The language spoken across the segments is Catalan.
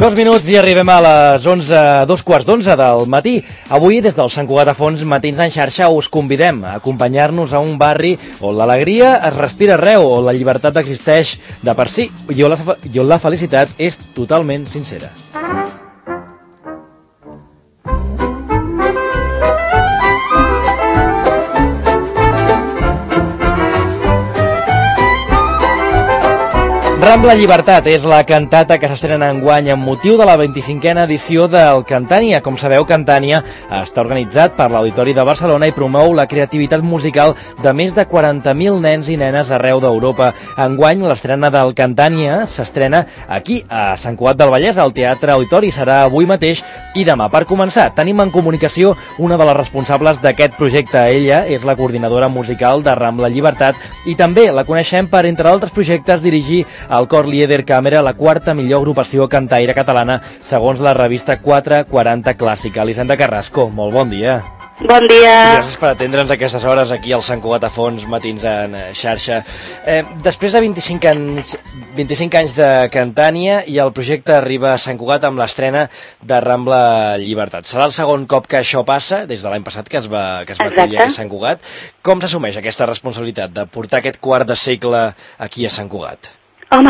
2 minuts i arribem a les 11, 2:15 del matí. Avui, des del Sant Cugat a Fons, Matins en xarxa, us convidem a acompanyar-nos a un barri on l'alegria es respira arreu, on la llibertat existeix de per si i on la felicitat és totalment sincera. Rambla Llibertat és la cantata que s'estrena enguany amb motiu de la 25a edició del Cantània. Com sabeu, Cantània està organitzat per l'Auditori de Barcelona i promou la creativitat musical de més de 40.000 nens i nenes arreu d'Europa. Enguany, l'estrena del Cantània s'estrena aquí, a Sant Cugat del Vallès, al Teatre Auditori. Serà avui mateix i demà. Per començar, tenim en comunicació una de les responsables d'aquest projecte. Ella és la coordinadora musical de Rambla Llibertat i també la coneixem per, entre altres projectes, dirigir el cor Lieder Càmera, la quarta millor agrupació cantaire catalana, segons la revista 440 Clàssica. Elisenda Carrasco, molt bon dia. Bon dia. Gràcies per atendre'ns a aquestes hores aquí al Sant Cugat a Fons, Matins en xarxa. Després de 25 anys de Cantània i el projecte arriba a Sant Cugat amb l'estrena de Rambla Llibertat. Serà el segon cop que això passa, des de l'any passat que es va acollir aquí a Sant Cugat. Com s'assumeix aquesta responsabilitat de portar aquest quart de segle aquí a Sant Cugat? Home,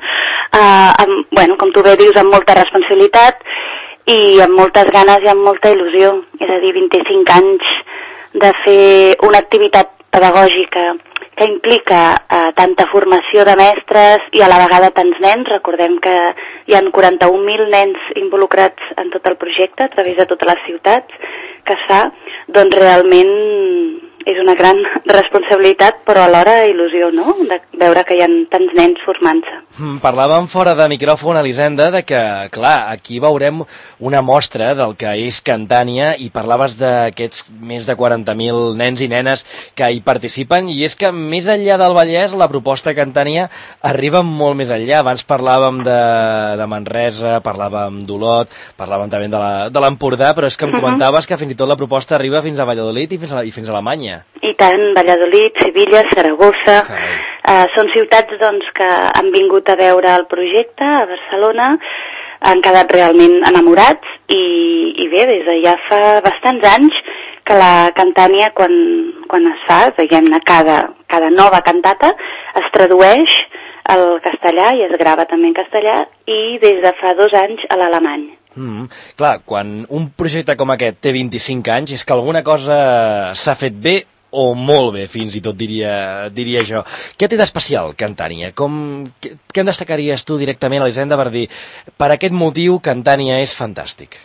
com tu bé dius, amb molta responsabilitat i amb moltes ganes i amb molta il·lusió. És a dir, 25 anys de fer una activitat pedagògica que implica tanta formació de mestres i a la vegada tants nens. Recordem que hi ha 41.000 nens involucrats en tot el projecte a través de totes les ciutats que es fa, doncs realment és una gran responsabilitat, però alhora il·lusió, no?, de veure que hi ha tants nens formant-se. Parlàvem fora de micròfon, Elisenda, de que, clar, aquí veurem una mostra del que és Cantània i parlaves d'aquests més de 40.000 nens i nenes que hi participen, i és que més enllà del Vallès la proposta Cantània arriba molt més enllà. Abans parlàvem de Manresa, parlàvem d'Olot, parlàvem també de l'Empordà, però és que em comentaves que fins i tot la proposta arriba fins a Valladolid i fins a Alemanya. I tant, Valladolid, Sevilla, Saragossa, són ciutats doncs, que han vingut a veure el projecte a Barcelona, han quedat realment enamorats i bé, des de ja fa bastants anys que la Cantània quan es fa, diguem-ne, cada nova cantata es tradueix al castellà i es grava també en castellà i des de fa 2 anys a l'alemany. Clar, quan un projecte com aquest té 25 anys és que alguna cosa s'ha fet bé o molt bé, fins i tot diria jo. Què té d'especial Cantània? Què en destacaries tu directament, Elisenda, per dir per aquest motiu Cantània és fantàstic?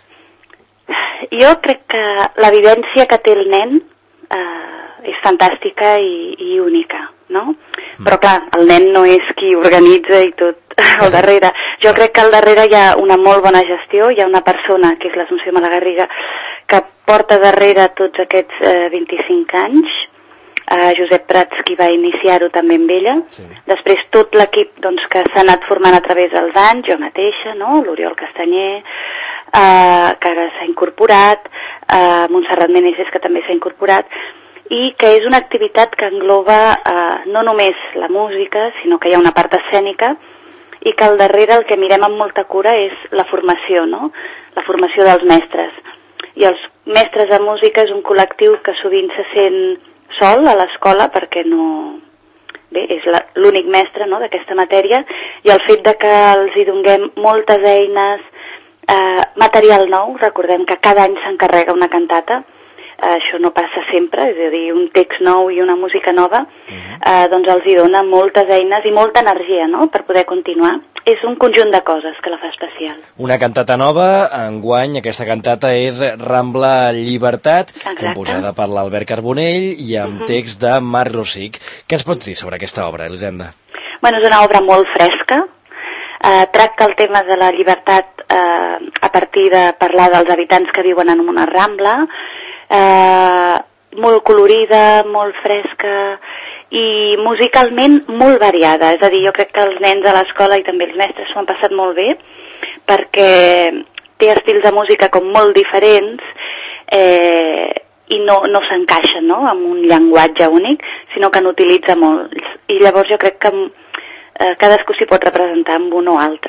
Jo crec que l'evidència que té el nen és fantàstica i única, no? Però clar, el nen no és qui organitza i tot al darrere. Jo crec que al darrere hi ha una molt bona gestió, hi ha una persona, que és l'Assumpció Malagarriga, que porta darrere tots aquests 25 anys, Josep Prats, qui va iniciar-ho també amb ella. Sí. Després tot l'equip doncs, que s'ha anat formant a través dels anys, jo mateixa, no? L'Oriol Castanyer, que ara s'ha incorporat, Montserrat Meneses, que també s'ha incorporat, i que és una activitat que engloba no només la música, sinó que hi ha una part escènica, i que al darrere el que mirem amb molta cura és la formació, no? La formació dels mestres. I els mestres de música és un col·lectiu que sovint se sent sol a l'escola perquè no... Bé, és l'únic mestre, no?, d'aquesta matèria, i el fet de que els hi donem moltes eines, material nou, recordem que cada any s'encarrega una cantata, això no passa sempre, és a dir, un text nou i una música nova, doncs els hi dona moltes eines i molta energia, no?, per poder continuar. És un conjunt de coses que la fa especial. Una cantata nova, enguany aquesta cantata és Rambla Llibertat, composada per l'Albert Carbonell i amb text de Marc Rosic. Què ens pots dir sobre aquesta obra, Elisenda? Bueno, és una obra molt fresca, tracta el tema de la llibertat a partir de parlar dels habitants que viuen en una rambla, molt colorida, molt fresca i musicalment molt variada. És a dir, jo crec que els nens a l'escola i també els mestres s'ho han passat molt bé perquè té estils de música com molt diferents i no s'encaixen, no?, amb un llenguatge únic, sinó que n'utilitza molts. I llavors jo crec que cadascú s'hi pot representar amb un o altre.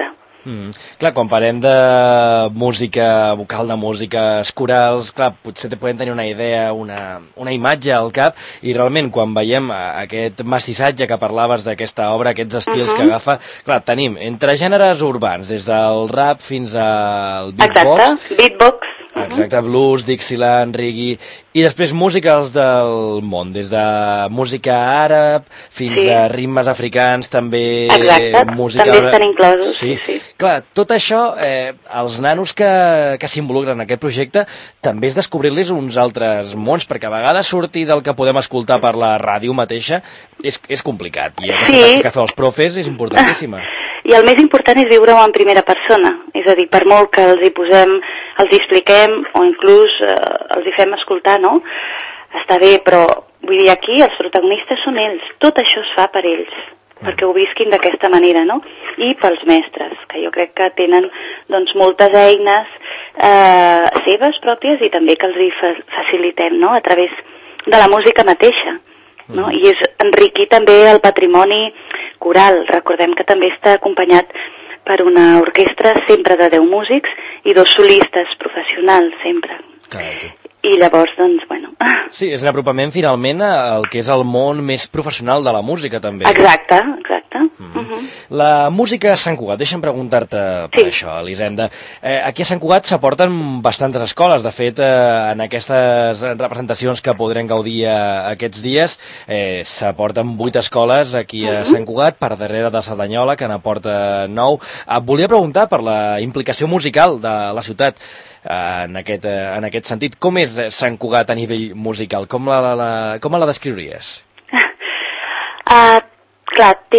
Clar, quan parlem de música vocal, de músiques corals, clar, potser podem tenir una idea, una imatge al cap, i realment quan veiem aquest mestissatge que parlaves d'aquesta obra, aquests estils que agafa, clar, tenim entre gèneres urbans, des del rap fins al beatbox. Exacte, beatbox. Exacte, blues, Dixieland, reggae, i després músiques del món, des de música àrab fins a ritmes africans, també... Exacte, música... també estan inclosos. Sí. Clar, tot això, els nanos que s'involucren en aquest projecte, també és descobrir-los uns altres mons, perquè a vegades sortir del que podem escoltar per la ràdio mateixa és complicat, i aquesta tasca que feu els profes és importantíssima. I el més important és viure-ho en primera persona, és a dir, per molt que els hi expliquem o inclús els hi fem escoltar, no? Està bé, però vull dir, aquí els protagonistes són ells, tot això es fa per ells, perquè ho visquin d'aquesta manera, no? I pels mestres, que jo crec que tenen doncs moltes eines seves pròpies i també que els hi facilitem, no? A través de la música mateixa, no? I és enriquir també el patrimoni coral. Recordem que també està acompanyat per una orquestra sempre de 10 músics i 2 solistes professionals sempre. Carai. I llavors, doncs, bueno... Sí, és un apropament finalment al que és el món més professional de la música, també. Exacte. La música a Sant Cugat, deixa'm preguntar-te per això, Elisenda. Aquí a Sant Cugat s'aporten bastantes escoles. De fet, en aquestes representacions que podrem gaudir aquests dies, s'aporten 8 escoles aquí a Sant Cugat, per darrere de Cerdanyola, que n'aporta 9. Et volia preguntar per la implicació musical de la ciutat en aquest sentit. Com és Sant Cugat a nivell musical? Com la descriuries? Clar, té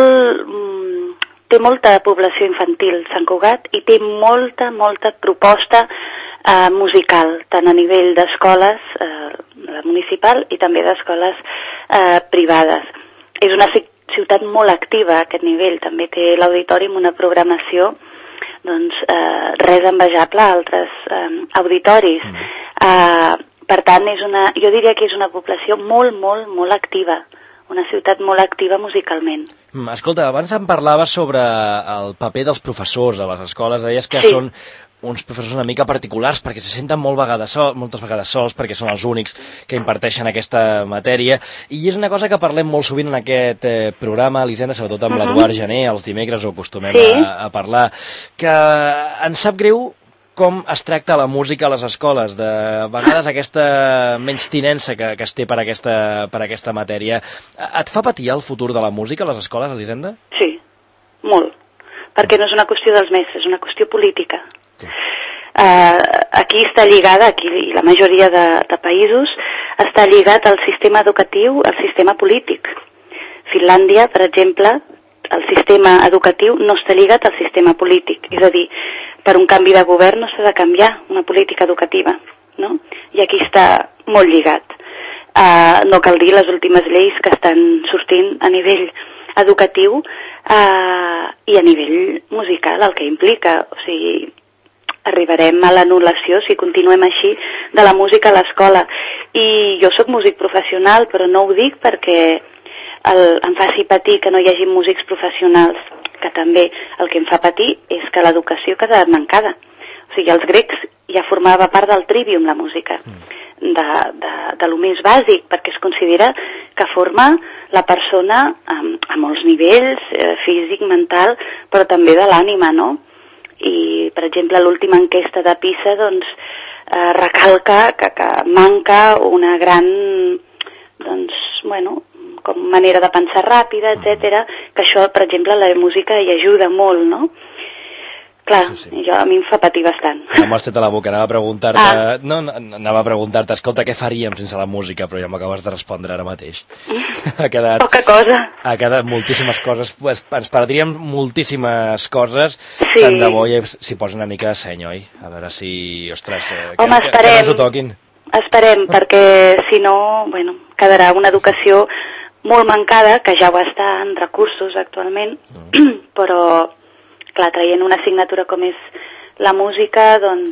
molta població infantil Sant Cugat i té molta proposta musical, tant a nivell d'escoles, la municipal, i també d'escoles privades. És una ciutat molt activa a aquest nivell, també té l'auditori amb una programació doncs res envejable a altres auditoris. Per tant, jo diria que és una població molt activa, una ciutat molt activa musicalment. Escolta, abans em parlaves sobre el paper dels professors a les escoles, deies que són uns professors una mica particulars perquè se senten moltes vegades sols perquè són els únics que imparteixen aquesta matèria, i és una cosa que parlem molt sovint en aquest programa, Elisenda, sobretot amb l'Eduard Gené, els dimecres ho acostumem a parlar, que ens sap greu com es tracta la música a les escoles, de vegades aquesta menystinença que es té per aquesta matèria. Et fa patir el futur de la música a les escoles, Elisenda? Sí, molt, perquè no és una qüestió dels mestres, és una qüestió política. Aquí està lligada, i la majoria de països, està lligat al sistema educatiu, al sistema polític. Finlàndia, per exemple, el sistema educatiu no està lligat al sistema polític, és a dir, per un canvi de govern no s'ha de canviar una política educativa, no? I aquí està molt lligat. No cal dir les últimes lleis que estan sortint a nivell educatiu i a nivell musical, el que implica, o sigui, arribarem a l'anul·lació si continuem així de la música a l'escola. I jo sóc músic professional, però no ho dic perquè em faci patir que no hi hagi músics professionals, que també el que em fa patir és que l'educació queda mancada. O sigui, els grecs ja formava part del trivium, la música, de lo més bàsic, perquè es considera que forma la persona a molts nivells, físic, mental, però també de l'ànima, no? I, per exemple, l'última enquesta de PISA doncs, recalca que manca una gran, doncs, bueno, com manera de pensar ràpida, etc. Que això, per exemple, la música hi ajuda molt, no? Clar, a mi em fa patir bastant. M'ho has tret a la boca, anava a preguntar-te, escolta, què faríem sense la música, però ja m'acabes de respondre ara mateix. Poca cosa. Ha quedat moltíssimes coses, ens perdríem moltíssimes coses, tant de bo s'hi posa una mica de seny, oi? A veure si, ostres, que no ens ho toquin. Esperem, perquè si no, bueno, quedarà una educació molt mancada, que ja ho està en recursos actualment, però, clar, traient una assignatura com és la música, doncs,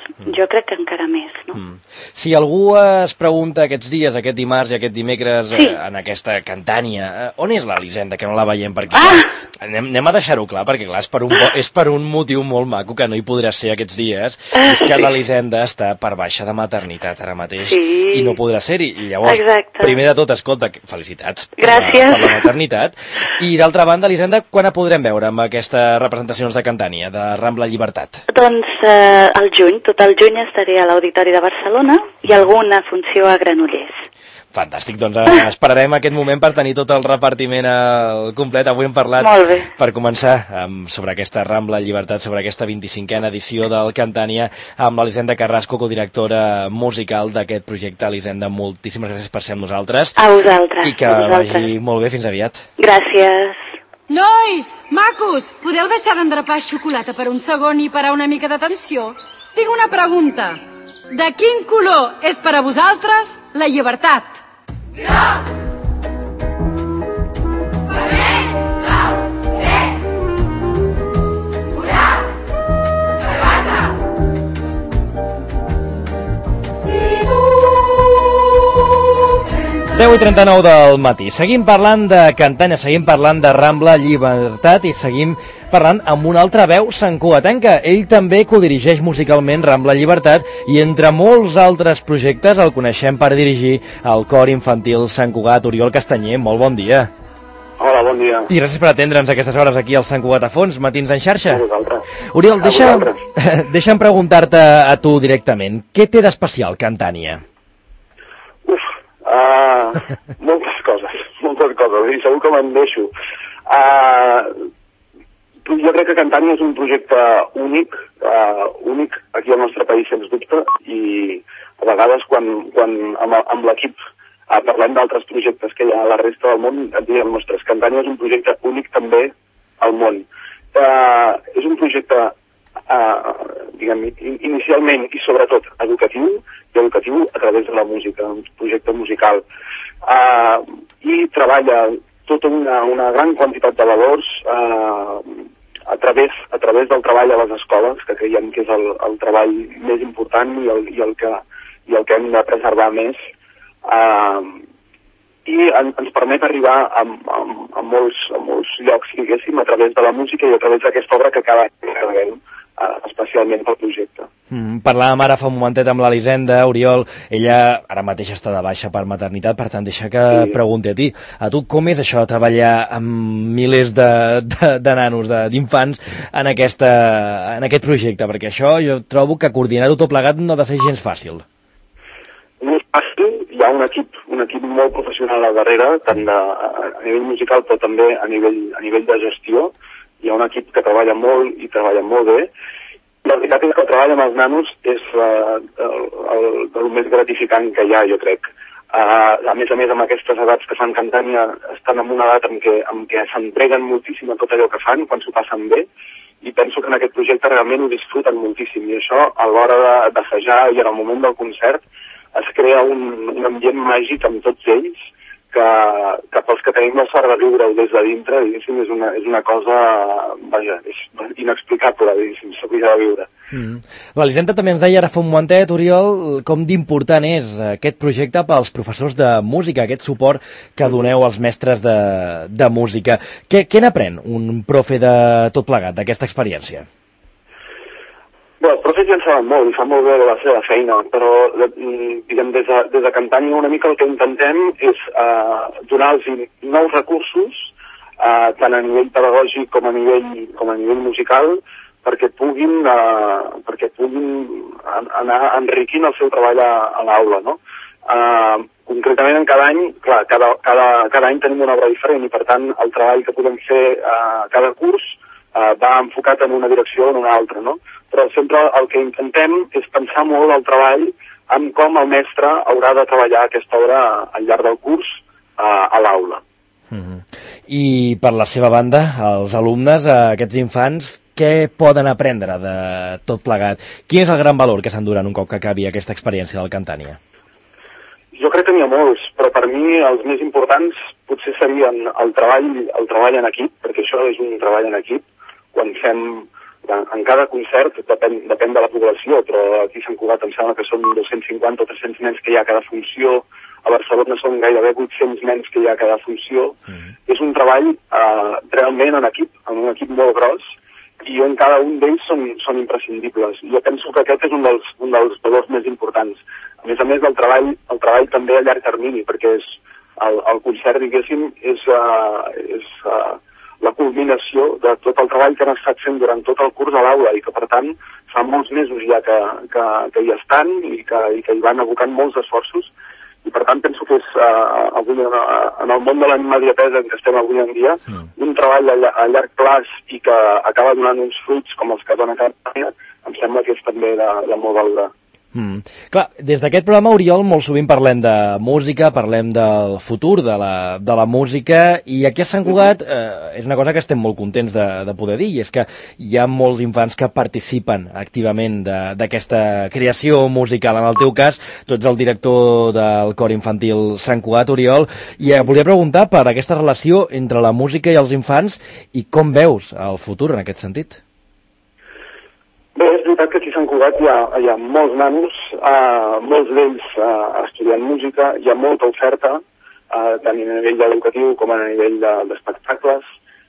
jo crec que encara més, no? Si algú es pregunta aquests dies, aquest dimarts i aquest dimecres, en aquesta Cantània, on és l'Elisenda, que no la veiem per aquí? Anem a deixar-ho clar, perquè clar, és per un motiu molt maco que no hi podrà ser aquests dies, és que l'Elisenda està per baixa de maternitat ara mateix i no podrà ser-hi. I llavors, primer de tot, escolta, felicitats per la maternitat. I d'altra banda, Elisenda, quan la podrem veure amb aquestes representacions de Cantània, de Rambla Llibertat? Doncs al juny, tot el juny estaré a l'Auditori de Barcelona i alguna funció a Granollers. Fantàstic, doncs esperarem aquest moment per tenir tot el repartiment complet. Avui hem parlat, per començar, sobre aquesta Rambla Llibertat, sobre aquesta 25a edició del Cantània, amb l'Elisenda Carrasco, codirectora musical d'aquest projecte. Elisenda, moltíssimes gràcies per ser amb nosaltres. A vosaltres. I que vagi molt bé, fins aviat. Gràcies. Nois, macos, podeu deixar d'endrapar xocolata per un segon i parar una mica d'atenció? Tinc una pregunta. De quin color és per a vosaltres la llibertat? Groc! Vermell! Blau! Verd! Morat! Carbassa! Si tu 10:39 del matí. Seguim parlant de Cantània, seguim parlant de Rambla Llibertat i seguim parlant amb una altra veu santcugatenca. Ell també codirigeix musicalment Rambla Llibertat i entre molts altres projectes el coneixem per dirigir el cor infantil Sant Cugat. Oriol Castanyer, molt bon dia. Hola, bon dia. I gràcies per atendre'ns a aquestes hores aquí al Sant Cugat a Fons, Matins en xarxa. A vosaltres. Oriol, deixa'm preguntar-te a tu directament. Què té d'especial Cantània? Moltes coses, i segur que me'n deixo. Jo crec que Cantània és un projecte únic aquí al nostre país, sens dubte, i a vegades quan amb l'equip parlem d'altres projectes que hi ha a la resta del món, diem, ostres, Cantània és un projecte únic també al món. És un projecte, diguem, inicialment i sobretot educatiu a través de la música, un projecte musical, i treballa tota una gran quantitat de valors a través del treball a les escoles, que creiem que és el treball més important i el que hem de preservar més, i ens permet arribar a molts llocs, diguéssim, a través de la música i a través d'aquesta obra que cada any carreguem especialment pel projecte. Parlàvem ara fa un momentet amb l'Elisenda, Oriol, ella ara mateix està de baixa per maternitat, per tant deixa que pregunti a ti. A tu com és això de treballar amb milers de nanos, d'infants en aquest projecte? Perquè això jo trobo que coordinar-ho tot plegat no ha de ser gens fàcil. No és fàcil, hi ha un equip molt professional al darrere, tant a nivell musical però també a nivell de gestió. Hi ha un equip que treballa molt i treballa molt bé. La veritat és que el treball amb els nanos és el més gratificant que hi ha, jo crec. A més, amb aquestes edats que fan Cantània, estan en una edat en què s'entreguen moltíssim a tot allò que fan, quan s'ho passen bé, i penso que en aquest projecte realment ho disfruten moltíssim. I això, a l'hora d'assajar i en el moment del concert, es crea un ambient màgic amb tots ells, que pels que tenim la sort de viure-ho des de dintre, diguéssim, és una cosa, vaja, és inexplicable, diguéssim, s'hauria de viure. L'Elisenda també ens deia ara fa un momentet, Oriol, com d'important és aquest projecte pels professors de música, aquest suport que doneu als mestres de música. Què n'aprèn un profe de tot plegat, d'aquesta experiència? Bé, els profes ja en saben molt i fan molt bé la seva feina, però diguem, des de Cantània una mica el que intentem és donar-los nous recursos, tant a nivell pedagògic com a nivell musical, perquè puguin anar enriquint el seu treball a l'aula, no? Concretament en cada any, clar, cada any tenim una obra diferent i per tant el treball que podem fer cada curs va enfocat en una direcció o en una altra, no? Però sempre el que intentem és pensar molt el treball en com el mestre haurà de treballar aquesta obra al llarg del curs a l'aula. I per la seva banda, els alumnes, aquests infants, què poden aprendre de tot plegat? Quin és el gran valor que s'enduren un cop que acabi aquesta experiència del Cantània? Jo crec que n'hi ha molts, però per mi els més importants potser serien el treball en equip, perquè això és un treball en equip, quan en cada concert, depèn de la població, però aquí a Sant Cugat em sembla que són 250 o 300 nens que hi ha a cada funció, a Barcelona són gairebé 800 nens que hi ha a cada funció. És un treball realment en un equip molt gros, i on cada un d'ells són imprescindibles. Jo penso que aquest és un dels valors més importants. A més, el treball també a llarg termini, perquè el concert, diguéssim, és la culminació de tot el treball que han estat fent durant tot el curs a l'aula i que, per tant, fa molts mesos ja que hi estan i que hi van abocant molts esforços. I, per tant, penso que és, avui, en el món de la immediatesa en què estem avui en dia, un treball a llarg plaç i que acaba donant uns fruits com els que dona Cantània, em sembla que és també de molt valorar. Clar, des d'aquest programa, Oriol, molt sovint parlem de música, parlem del futur de la música, i aquí a Sant Cugat és una cosa que estem molt contents de poder dir, i és que hi ha molts infants que participen activament d'aquesta creació musical. En el teu cas, tu ets el director del cor infantil Sant Cugat, Oriol, i volia preguntar per aquesta relació entre la música i els infants i com veus el futur en aquest sentit. Bé, és veritat que aquí a Sant Cugat hi ha molts nanos, molts d'ells estudiant música, hi ha molta oferta, tant a nivell educatiu com a nivell d'espectacles.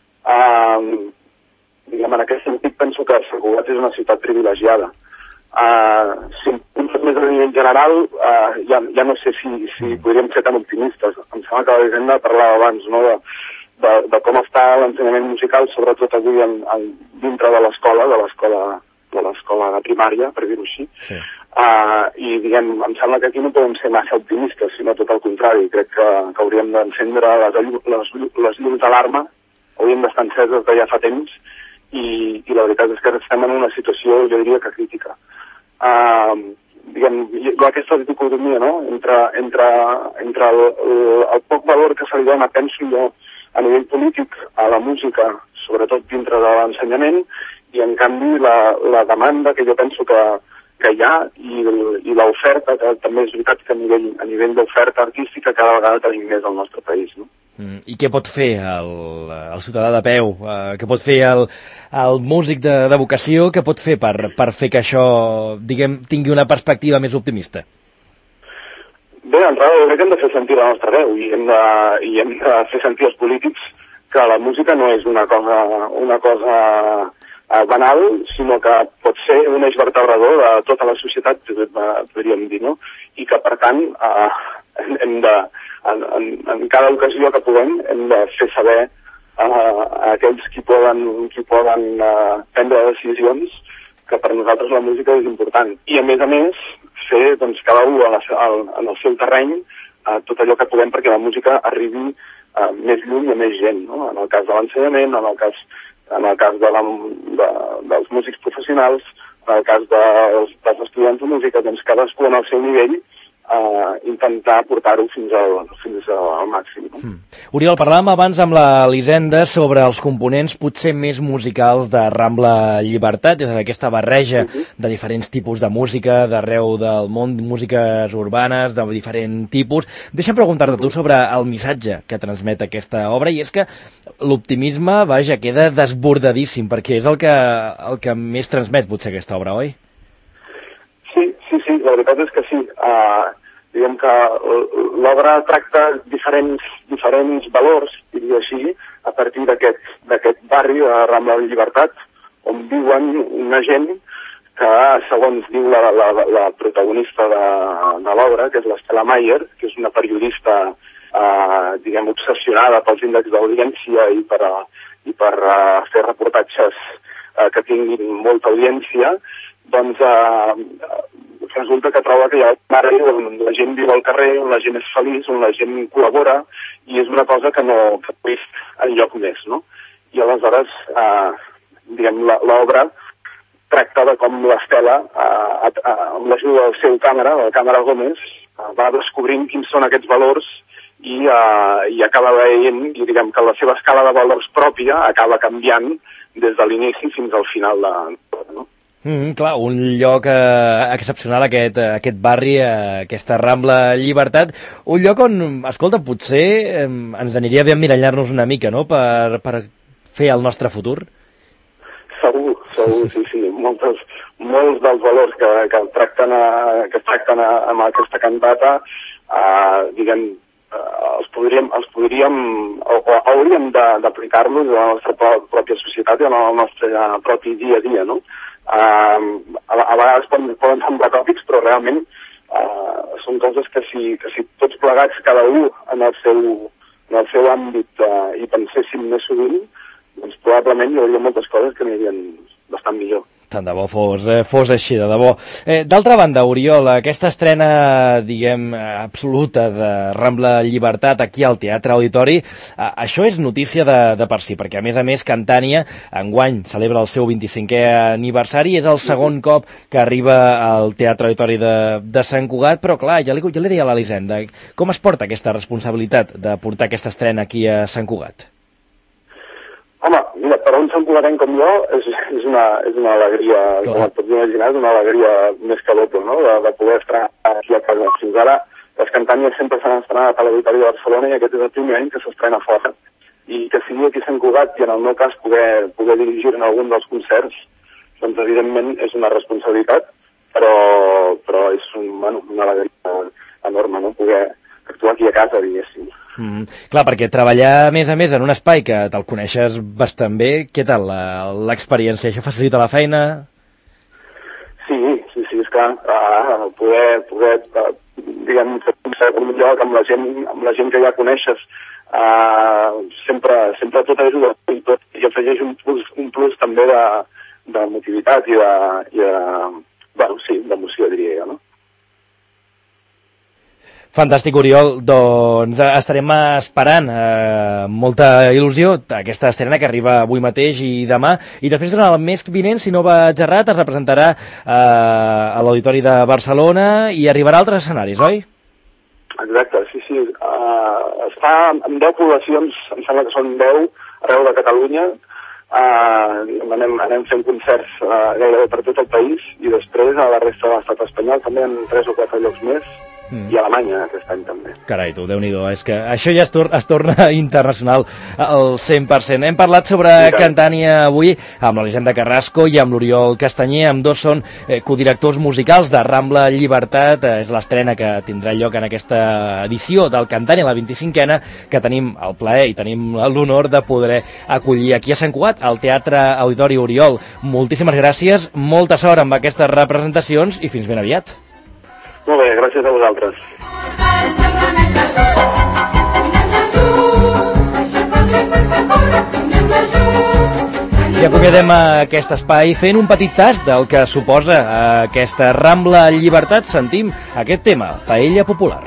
En aquest sentit, penso que Sant Cugat és una ciutat privilegiada. Si un fet més a nivell general, ja no sé si podríem ser tan optimistes. Em sembla que l'Elisenda parlava abans, no?, de com està l'ensenyament musical, sobretot avui dintre de l'escola de primària, per dir-ho així. Sí. I, em sembla que aquí no podem ser massa optimistes, sinó tot el contrari. Crec que hauríem d'encendre les llums d'alarma, hauríem d'estar enceses de ja fa temps, i la veritat és que estem en una situació, jo diria que crítica. Hi ha aquesta dicotomia, no?, entre el poc valor que se li dona, penso jo, a nivell polític a la música, sobretot dintre de l'ensenyament, i en canvi la demanda que jo penso que hi ha i l'oferta, que també és veritat que a nivell d'oferta artística cada vegada tenim més al nostre país, no? I què pot fer el ciutadà de peu? Què pot fer el músic de vocació? Què pot fer per fer que això, tingui una perspectiva més optimista? Bé, d'entrada, jo crec que hem de fer sentir la nostra veu i hem de fer sentir als polítics que la música no és una cosa banal, sinó que pot ser un eix vertebrador de tota la societat, podríem dir, no? I que, per tant, hem de, en cada ocasió que puguem, hem de fer saber a aquells qui poden prendre decisions que per nosaltres la música és important. I, a més, fer, cada un en el seu terreny tot allò que puguem perquè la música arribi més lluny i a més gent, no? En el cas de l'ensenyament, en el cas dels músics professionals, en el cas dels estudiants de música, cadascú en el seu nivell intentar portar-ho fins al màxim. No? Oriol, parlàvem abans amb l'Elisenda sobre els components potser més musicals de Rambla Llibertat, és a dir, aquesta barreja de diferents tipus de música d'arreu del món, músiques urbanes de diferent tipus. Deixa'm preguntar-te tu sobre el missatge que transmet aquesta obra, i és que l'optimisme, queda desbordadíssim, perquè és el que més transmet potser aquesta obra, oi? Sí, la veritat és que sí. Diguem que l'obra tracta diferents valors, diria així, a partir d'aquest barri de Rambla de Llibertat, on viuen una gent que, segons diu la protagonista de l'obra, que és l'Estela Mayer, que és una periodista, obsessionada pels índexs d'audiència i per fer reportatges que tinguin molta audiència, doncs resulta que troba que hi ha un barri on la gent viu al carrer, on la gent és feliç, on la gent col·labora, i és una cosa que no he vist enlloc més, no? I aleshores, l'obra tracta de com l'Estela, amb l'ajuda del seu càmera, de la càmera Gómez, va descobrint quins són aquests valors i acaba veient, i diguem que la seva escala de valors pròpia acaba canviant des de l'inici fins al final de l'obra, no? Clar, un lloc excepcional, aquest barri, aquesta Rambla Llibertat, un lloc on, escolta, potser ens aniria bé emmirallar-nos una mica, no?, per fer el nostre futur. Segur, sí. Molts dels valors que es tracten amb aquesta cantata, els podríem o hauríem d'aplicar-los a la nostra pròpia societat i al nostre propi dia a dia, no? A vegades poden semblar tòpics, però realment són coses que si tots plegats, cada un en el seu àmbit, hi penséssim més sovint, doncs probablement hi hauria moltes coses que anirien bastant millor. Tant de bo fos així, de debò. D'altra banda, Oriol, aquesta estrena, diguem, absoluta de Rambla Llibertat aquí al Teatre Auditori, això és notícia de per si, perquè a més Cantània enguany celebra el seu 25è aniversari, és el segon cop que arriba al Teatre Auditori de Sant Cugat, però clar, ja li deia a l'Elisenda, com es porta aquesta responsabilitat de portar aquesta estrena aquí a Sant Cugat? Home, mira, per un santcugatenc com jo és una alegria, clar. Com et pots imaginar, és una alegria més que doble, no?, de poder estrenar aquí a casa. Fins ara, les Cantànies sempre s'han estrenat a l'Auditori de Barcelona i aquest és el primer any que s'estrena fora. I que sigui aquí a Sant Cugat i en el meu cas poder dirigir en algun dels concerts, doncs evidentment és una responsabilitat, però és una alegria enorme, no?, poder actuar aquí a casa, diguéssim. Clar, perquè treballar a més en un espai que te'l coneixes bastant bé, què tal l'experiència? Això facilita la feina? Sí, és clar, poder diguem, fer un lloc amb la gent que ja coneixes, sempre tot ajuda i afegeix un plus també de motivitat i d'emoció, diria jo, no? Fantàstic, Oriol. Doncs estarem esperant molta il·lusió aquesta estrena que arriba avui mateix i demà. I després, durant el mes vinent, si no vaig errat, es representarà a l'Auditori de Barcelona i arribarà a altres escenaris, oi? Exacte, sí. Es fa en 10 poblacions, em sembla que són 10, arreu de Catalunya. Anem fent concerts gairebé per tot el país i després a la resta de l'estat espanyol, també en 3 o 4 llocs més. I Alemanya aquest any també. Carai, tu, Déu-n'hi-do, és que això ja es torna internacional al 100%. Hem parlat sobre Cantània avui amb l'Elisenda Carrasco i amb l'Oriol Castanyer, amb dos són codirectors musicals de Rambla Llibertat, és l'estrena que tindrà lloc en aquesta edició del Cantània, la 25a, que tenim el plaer i tenim l'honor de poder acollir aquí a Sant Cugat, al Teatre Auditori. Oriol, moltíssimes gràcies, molta sort amb aquestes representacions i fins ben aviat. Molt bé, gràcies a vosaltres. I acomiadem aquest espai fent un petit tast del que suposa aquesta Rambla Llibertat. Sentim aquest tema, Paella Popular.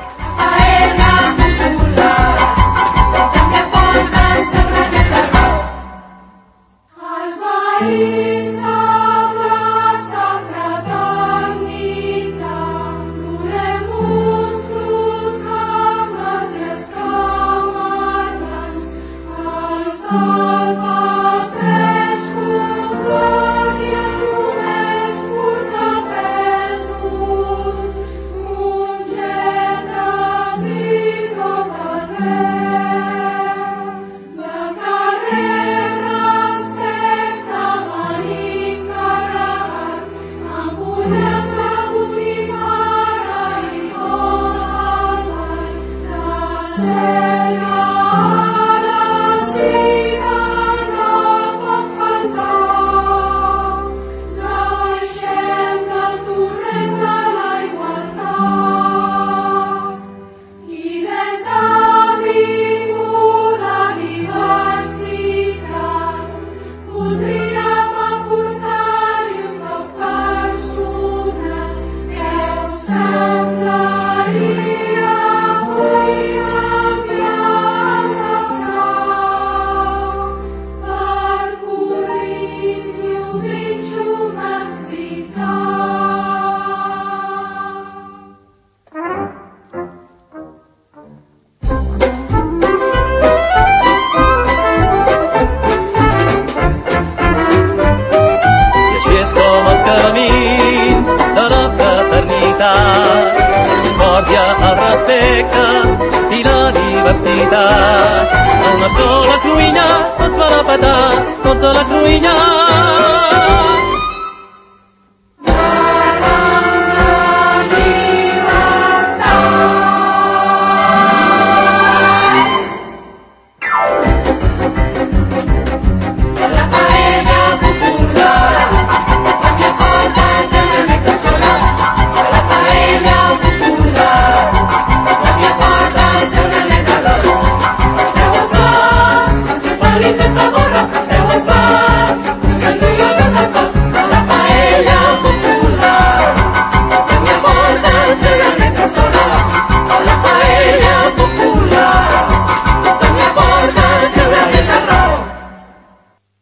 Forja el respecte i la llibertat. diversitat. A una sola cruïlla tots van a petar, tots a la cruïlla.